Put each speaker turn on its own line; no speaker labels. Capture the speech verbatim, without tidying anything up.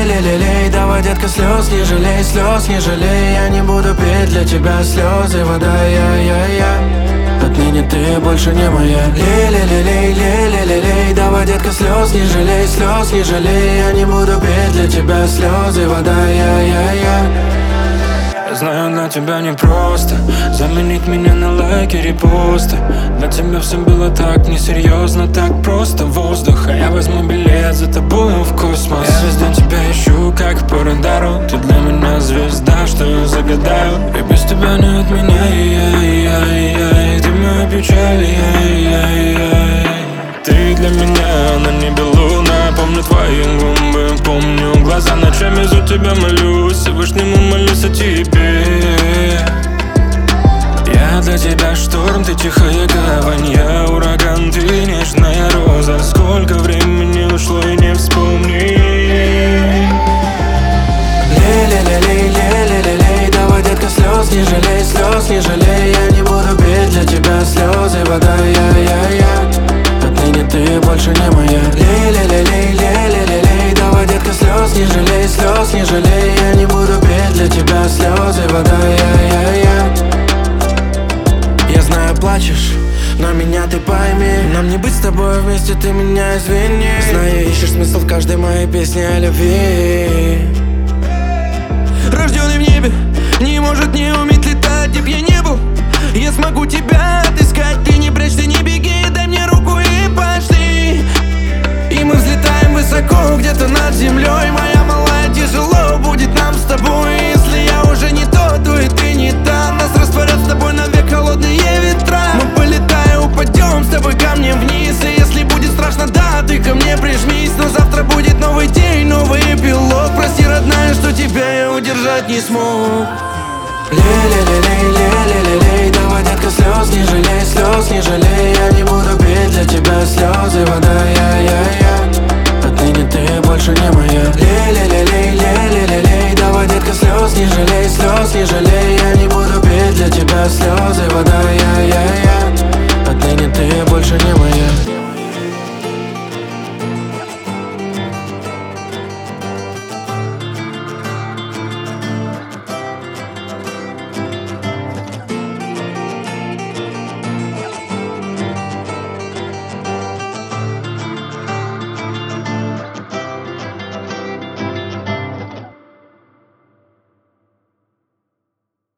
Лей-лей-лей-лей, давай, детка, слез не жалей, слез не жалей. Я не буду петь для тебя слезы, вода, я-я-я. Отныне ты больше не моя. Лей-лей-лей-лей, лей-лей-лей-лей, давай, детка, слез не жалей, слез не жалей. Я не буду петь для тебя слезы, вода, я-я-я.
Знаю, для тебя непросто заменить меня на лайки, репосты. Для тебя все было так несерьезно, так просто воздух. А я возьму билет за тобою в космос. Я весь день тебя ищу, как по радару. Ты для меня звезда, что я загадаю. И без тебя не от меня, ай-яй-яй. Ты моя печаль, ай-яй-яй. Ты для меня на небе луна. Помню твои губы, помню глаза. Ночами за тебя молюсь, Всевышнему молюсь о тебе. Я для тебя шторм, ты тихая гавань. Я ураган, ты нежная роза. Сколько времени ушло и не вспомни.
Лей-лей-лей-лей, лей-лей-лей, давай, детка, слез не жалей, слез не жалей. Я не буду петь для тебя слезы, вода, я-я-я. Отныне ты больше не моя. Лей-лей-лей-лей, лей-лей-лей, давай, детка, слез не жалей, слез не жалей. Я не буду петь для тебя слезы, вода, я-я-я. Я знаю, плачешь, но меня ты пойми. Нам не быть с тобой вместе, ты меня извини. Знаю, ищешь смысл в каждой моей песне о любви.
Рожденный в небе, не может не уметь летать, где б я не был. Я смогу тебя отыскать, ты не прячь, ты не беги, дай мне руку и пошли. И мы взлетаем высоко, где-то над землей. Моя малая, тяжело будет нам с тобой. Если я уже не то, то и ты не та. Нас растворят с тобой навек холодные ветра. Мы полетаем, упадем с тобой камнем вниз. И если будет страшно, да, ты ко мне прижмись. Но завтра будет новый день, новый эпилог. Прости, родная, что тебя я удержать не смог.
Лей-лей-лей-лей, лей-лей-лей, давай, детка, слез не жалей, слез не жалей. Я не буду петь для тебя слезы, вода, я-я-я. Отныне ты больше не моя. Лей-лей-лей-лей, лей-лей-лей, давай, детка, слез не жалей, слез не жалей. Я не буду петь для тебя слезы, вода,